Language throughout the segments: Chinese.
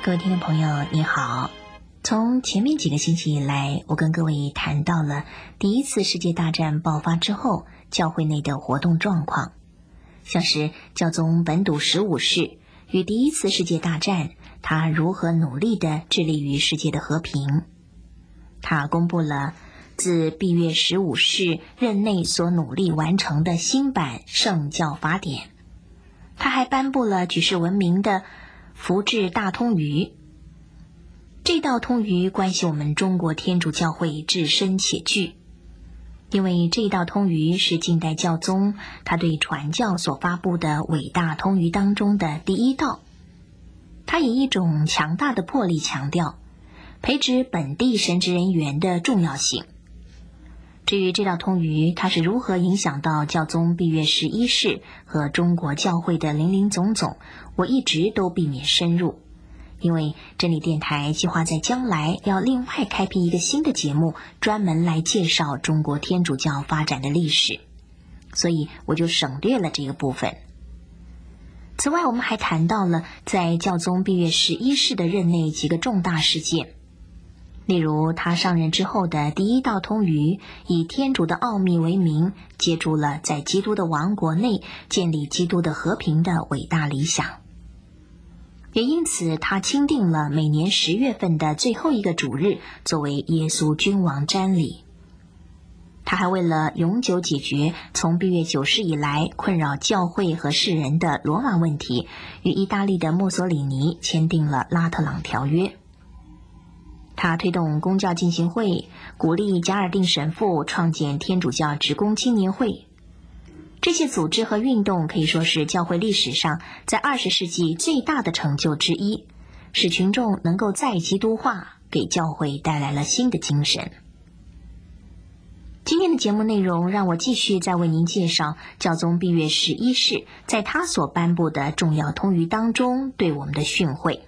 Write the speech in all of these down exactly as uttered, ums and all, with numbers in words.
各位听众朋友你好，从前面几个星期以来，我跟各位谈到了第一次世界大战爆发之后教会内的活动状况，像是教宗本笃十五世与第一次世界大战他如何努力地致力于世界的和平。他公布了自毕月十五世任内所努力完成的新版圣教法典，他还颁布了举世闻名的福至大通谕。这道通谕关系我们中国天主教会至深且巨，因为这道通谕是近代教宗他对传教所发布的伟大通谕当中的第一道。他以一种强大的魄力强调培植本地神职人员的重要性。至于这道通谕它是如何影响到教宗毕月十一世和中国教会的林林总总，我一直都避免深入，因为真理电台计划在将来要另外开辟一个新的节目，专门来介绍中国天主教发展的历史，所以我就省略了这个部分。此外，我们还谈到了在教宗毕月十一世的任内几个重大事件，例如他上任之后的第一道通谕以天主的奥秘为名，接住了在基督的王国内建立基督的和平的伟大理想。也因此他钦定了每年十月份的最后一个主日作为耶稣君王瞻礼。他还为了永久解决从毕月九世以来困扰教会和世人的罗马问题，与意大利的墨索里尼签订了拉特朗条约。他推动公教进行会，鼓励加尔定神父创建天主教职工青年会。这些组织和运动可以说是教会历史上在二十世纪最大的成就之一，使群众能够再基督化，给教会带来了新的精神。今天的节目内容让我继续再为您介绍教宗毕月十一世在他所颁布的重要通谕当中对我们的训诲。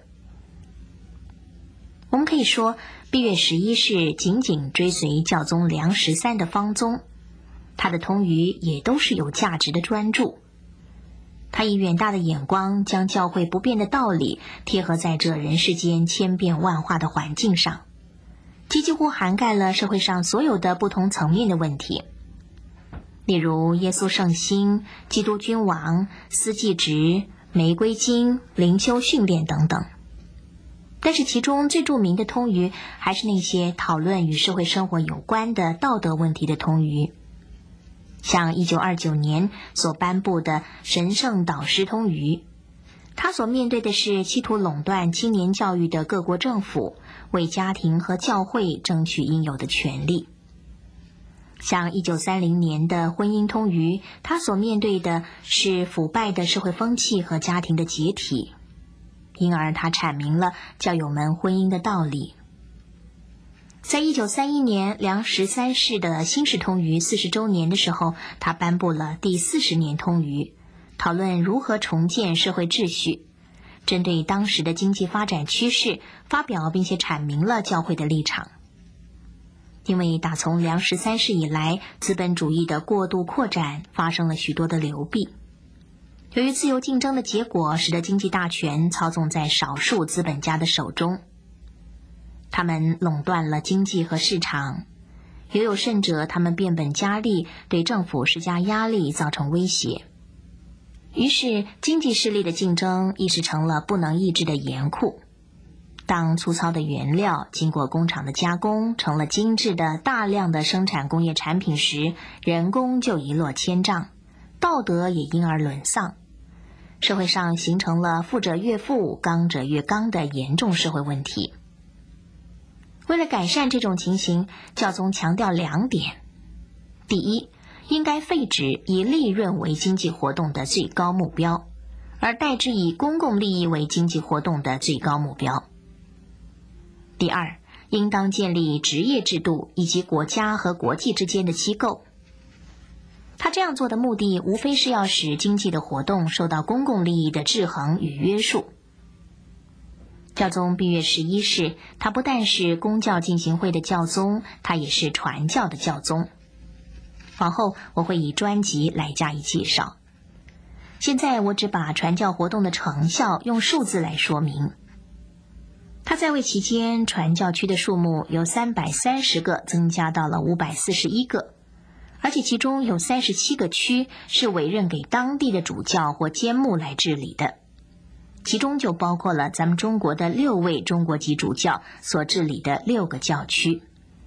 我们可以说，毕月十一世紧紧追随教宗良十三的芳踪，他的通谕也都是有价值的专著。他以远大的眼光将教会不变的道理贴合在这人世间千变万化的环境上，其几乎涵盖了社会上所有的不同层面的问题，例如耶稣圣心、基督君王、司祭职、玫瑰经、灵修训练等等。但是其中最著名的通谕还是那些讨论与社会生活有关的道德问题的通谕，像一九二九年所颁布的神圣导师通谕，他所面对的是企图垄断青年教育的各国政府，为家庭和教会争取应有的权利。像一九三零年的婚姻通谕，他所面对的是腐败的社会风气和家庭的解体，因而他阐明了教友们婚姻的道理。在一九三一年良十三世的新式通谕四十周年的时候，他颁布了第四十年通谕，讨论如何重建社会秩序，针对当时的经济发展趋势发表并且阐明了教会的立场。因为打从良十三世以来，资本主义的过度扩展发生了许多的流弊，由于自由竞争的结果，使得经济大权操纵在少数资本家的手中，他们垄断了经济和市场，也有甚者他们变本加厉，对政府施加压力，造成威胁。于是经济势力的竞争意识成了不能抑制的严酷。当粗糙的原料经过工厂的加工成了精致的大量的生产工业产品时，人工就一落千丈，道德也因而沦丧，社会上形成了富者越富、刚者越刚的严重社会问题。为了改善这种情形，教宗强调两点：第一，应该废止以利润为经济活动的最高目标，而代之以公共利益为经济活动的最高目标；第二，应当建立职业制度以及国家和国际之间的机构。他这样做的目的无非是要使经济的活动受到公共利益的制衡与约束。教宗毕月十一世，他不但是公教进行会的教宗，他也是传教的教宗。往后我会以专辑来加以介绍。现在我只把传教活动的成效用数字来说明。 他在位期间，传教区的数目由三百三十个增加到了五百四十一个，而且其中有三十七个区是委任给当地的主教或监牧来治理的，其中就包括了咱们中国的六位中国籍主教所治理的六个教区。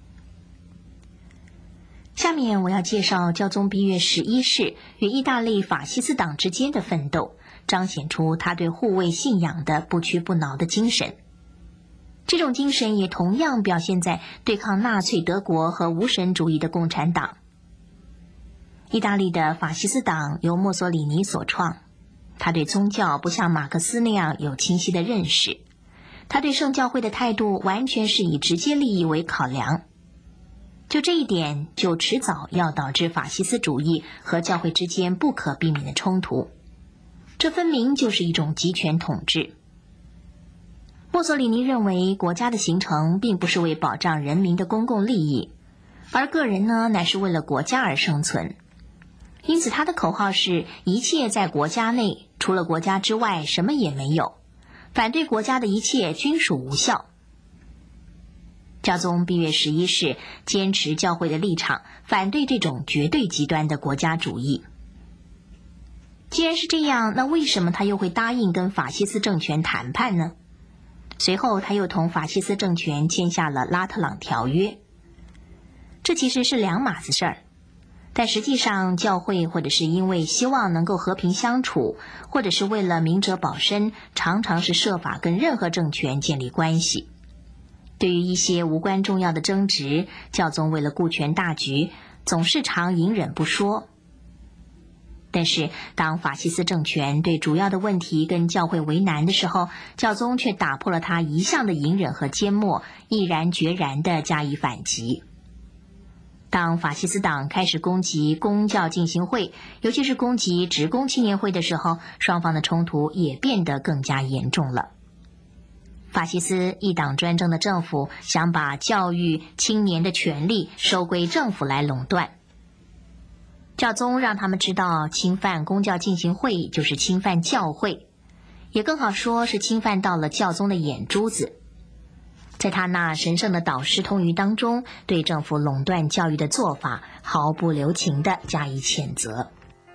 下面我要介绍教宗庇约十一世与意大利法西斯党之间的奋斗，彰显出他对护卫信仰的不屈不挠的精神。这种精神也同样表现在对抗纳粹德国和无神主义的共产党。意大利的法西斯党由墨索里尼所创，他对宗教不像马克思那样有清晰的认识，他对圣教会的态度完全是以直接利益为考量。就这一点，就迟早要导致法西斯主义和教会之间不可避免的冲突。这分明就是一种集权统治。墨索里尼认为，国家的形成并不是为保障人民的公共利益，而个人呢，乃是为了国家而生存。因此他的口号是一切在国家内，除了国家之外什么也没有，反对国家的一切均属无效。教宗庇约十一世坚持教会的立场，反对这种绝对极端的国家主义。既然是这样，那为什么他又会答应跟法西斯政权谈判呢？随后他又同法西斯政权签下了拉特朗条约。这其实是两码子事儿，但实际上教会或者是因为希望能够和平相处，或者是为了明哲保身，常常是设法跟任何政权建立关系。对于一些无关重要的争执，教宗为了顾全大局，总是常隐忍不说。但是当法西斯政权对主要的问题跟教会为难的时候，教宗却打破了他一向的隐忍和缄默，毅然决然地加以反击。当法西斯党开始攻击公教进行会，尤其是攻击职工青年会的时候，双方的冲突也变得更加严重了。法西斯一党专政的政府想把教育青年的权利收归政府来垄断。教宗让他们知道，侵犯公教进行会就是侵犯教会，也更好说是侵犯到了教宗的眼珠子。在他那神圣的导师通谕当中，对政府垄断教育的做法毫不留情地加以谴责。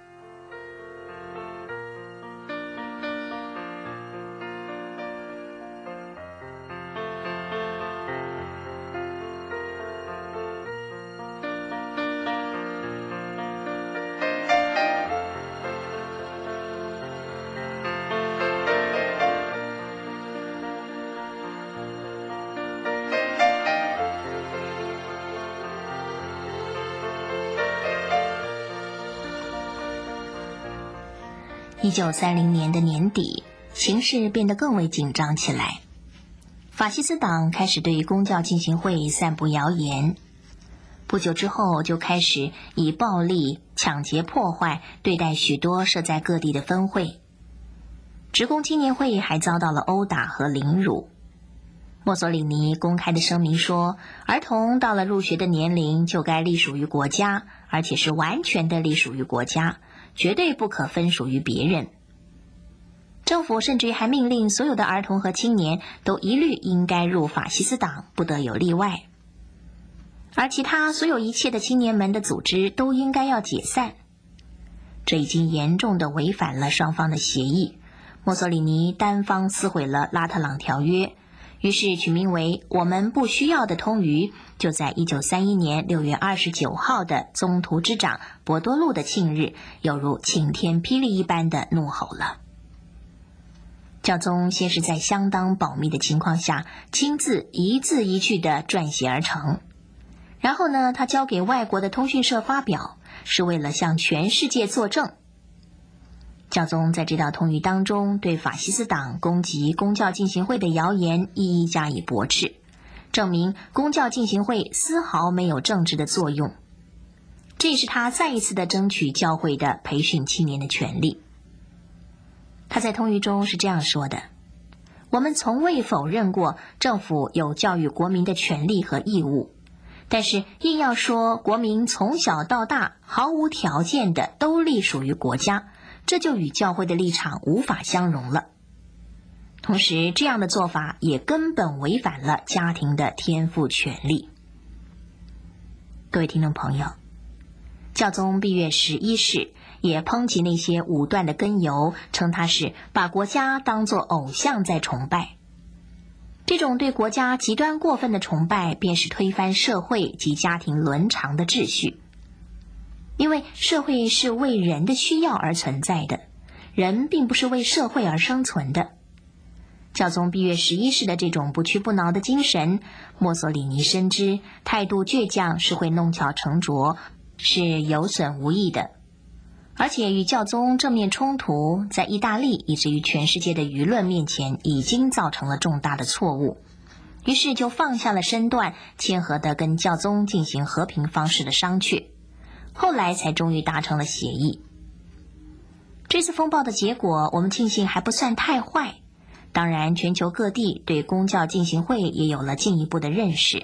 一九三零年的年底，形势变得更为紧张起来。法西斯党开始对公教进行会散布谣言，不久之后就开始以暴力、抢劫、破坏对待许多设在各地的分会。职工青年会还遭到了殴打和凌辱。墨索里尼公开的声明说，儿童到了入学的年龄就该隶属于国家，而且是完全的隶属于国家，绝对不可分属于别人。政府甚至于还命令所有的儿童和青年都一律应该入法西斯党，不得有例外。而其他所有一切的青年们的组织都应该要解散。这已经严重地违反了双方的协议。墨索里尼单方撕毁了拉特朗条约，于是取名为我们不需要的通谕就在一九三一年六月二十九号的宗徒之长博多禄的庆日，犹如晴天霹雳一般的怒吼了。教宗先是在相当保密的情况下，亲自一字一句地撰写而成。然后呢，他交给外国的通讯社发表，是为了向全世界作证。教宗在这道通谕当中，对法西斯党攻击公教进行会的谣言一一加以驳斥，证明公教进行会丝毫没有政治的作用。这是他再一次的争取教会的培训青年的权利。他在通谕中是这样说的：我们从未否认过政府有教育国民的权利和义务，但是硬要说国民从小到大毫无条件的都隶属于国家，这就与教会的立场无法相容了。 同时，这样的做法也根本违反了家庭的天赋权利。各位听众朋友，教宗毕月十一世也抨击那些武断的根由，称他是把国家当作偶像在崇拜。这种对国家极端过分的崇拜，便是推翻社会及家庭伦常的秩序。因为社会是为人的需要而存在的，人并不是为社会而生存的。教宗毕月十一世的这种不屈不挠的精神，墨索里尼深知态度倔强是会弄巧成拙，是有损无益的。而且与教宗正面冲突，在意大利以至于全世界的舆论面前已经造成了重大的错误，于是就放下了身段，谦和地跟教宗进行和平方式的商榷，后来才终于达成了协议。这次风暴的结果，我们庆幸还不算太坏。当然，全球各地对公教进行会也有了进一步的认识。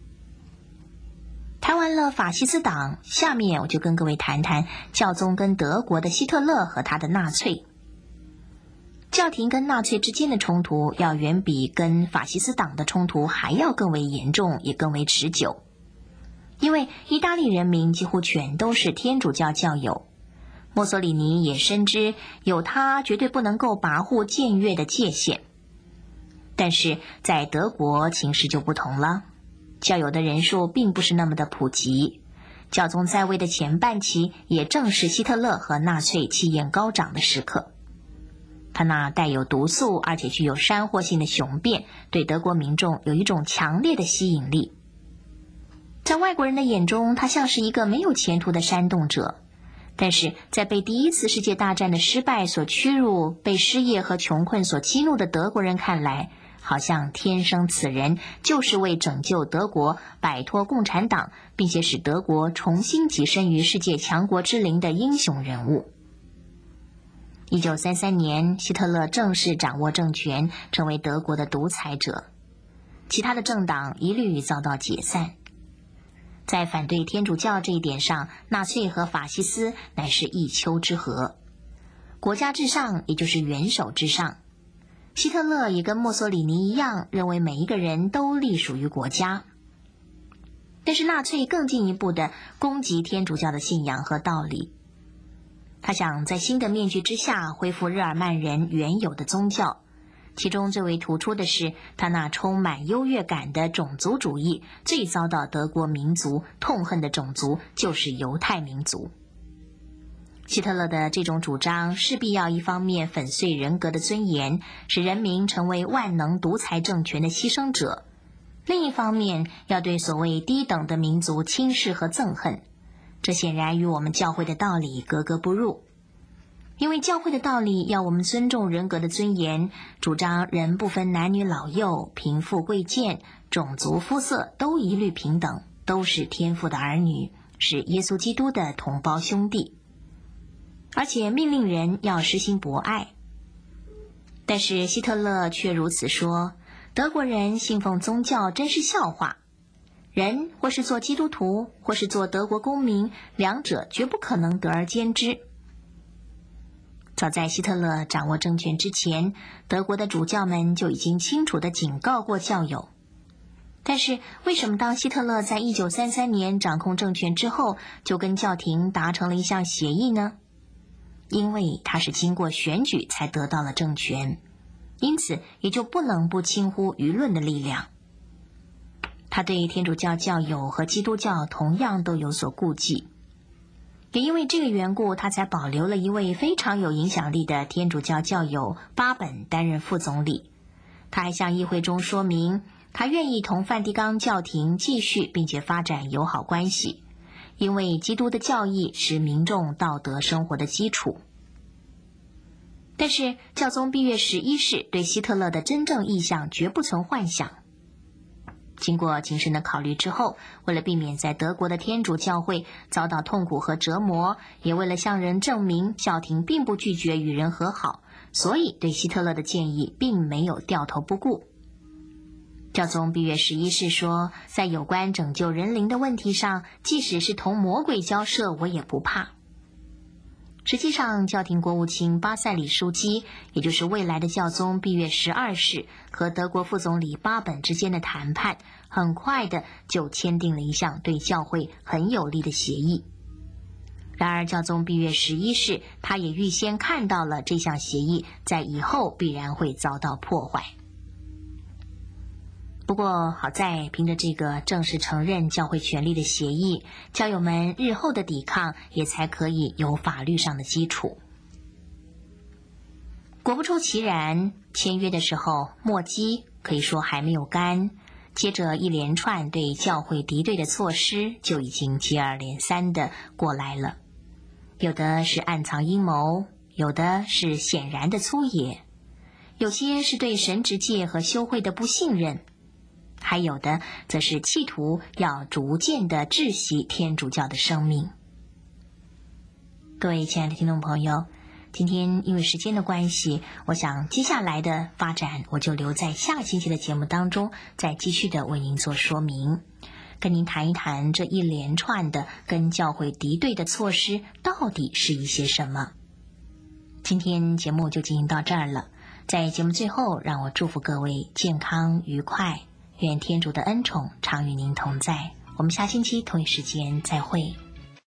谈完了法西斯党，下面我就跟各位谈谈教宗跟德国的希特勒和他的纳粹。教廷跟纳粹之间的冲突，要远比跟法西斯党的冲突还要更为严重，也更为持久。因为意大利人民几乎全都是天主教教友，墨索里尼也深知有他绝对不能够跋扈僭越的界限。但是在德国情势就不同了，教友的人数并不是那么的普及。教宗在位的前半期，也正是希特勒和纳粹气焰高涨的时刻。他那带有毒素而且具有煽惑性的雄辩，对德国民众有一种强烈的吸引力。在外国人的眼中，他像是一个没有前途的煽动者。但是在被第一次世界大战的失败所屈辱，被失业和穷困所激怒的德国人看来，好像天生此人就是为拯救德国摆脱共产党，并且使德国重新跻身于世界强国之林的英雄人物。一九三三年，希特勒正式掌握政权，成为德国的独裁者，其他的政党一律遭到解散。在反对天主教这一点上，纳粹和法西斯乃是一丘之貉。国家至上，也就是元首至上。希特勒也跟墨索里尼一样，认为每一个人都隶属于国家。但是纳粹更进一步的攻击天主教的信仰和道理。他想在新的面具之下恢复日耳曼人原有的宗教。其中最为突出的是他那充满优越感的种族主义，最遭到德国民族痛恨的种族就是犹太民族。希特勒的这种主张势必要一方面粉碎人格的尊严，使人民成为万能独裁政权的牺牲者，另一方面要对所谓低等的民族轻视和憎恨，这显然与我们教会的道理格格不入。因为教会的道理要我们尊重人格的尊严，主张人不分男女老幼、贫富贵贱、种族肤色都一律平等，都是天父的儿女，是耶稣基督的同胞兄弟，而且命令人要实行博爱。但是希特勒却如此说，德国人信奉宗教真是笑话，人或是做基督徒，或是做德国公民，两者绝不可能得而兼之。早在希特勒掌握政权之前，德国的主教们就已经清楚地警告过教友。但是为什么当希特勒在一九三三年掌控政权之后，就跟教廷达成了一项协议呢？因为他是经过选举才得到了政权，因此也就不能不轻忽舆论的力量。他对天主教教友和基督教同样都有所顾忌。也因为这个缘故，他才保留了一位非常有影响力的天主教教友巴本担任副总理。他还向议会中说明，他愿意同梵蒂冈教廷继续并且发展友好关系，因为基督的教义是民众道德生活的基础。但是教宗毕月十一世对希特勒的真正意向绝不存幻想。经过谨慎的考虑之后，为了避免在德国的天主教会遭到痛苦和折磨，也为了向人证明教廷并不拒绝与人和好，所以对希特勒的建议并没有掉头不顾。教宗毕月十一世说，在有关拯救人灵的问题上，即使是同魔鬼交涉，我也不怕。 实际上，教廷国务卿巴塞里书记，也就是未来的教宗毕月十二世，和德国副总理巴本之间的谈判，很快的就签订了一项对教会很有利的协议。然而，教宗毕月十一世，他也预先看到了这项协议在以后必然会遭到破坏。不过好在凭着这个正式承认教会权力的协议，教友们日后的抵抗也才可以有法律上的基础。果不出其然，签约的时候墨迹可以说还没有干，接着一连串对教会敌对的措施就已经接二连三的过来了。有的是暗藏阴谋，有的是显然的粗野，有些是对神职界和修会的不信任，还有的则是企图要逐渐的窒息天主教的生命。各位亲爱的听众朋友，今天因为时间的关系，我想接下来的发展我就留在下个星期的节目当中再继续的为您做说明，跟您谈一谈这一连串的跟教会敌对的措施到底是一些什么。今天节目就进行到这儿了，在节目最后，让我祝福各位健康愉快，愿天主的恩宠常与您同在。我们下星期同一时间再会。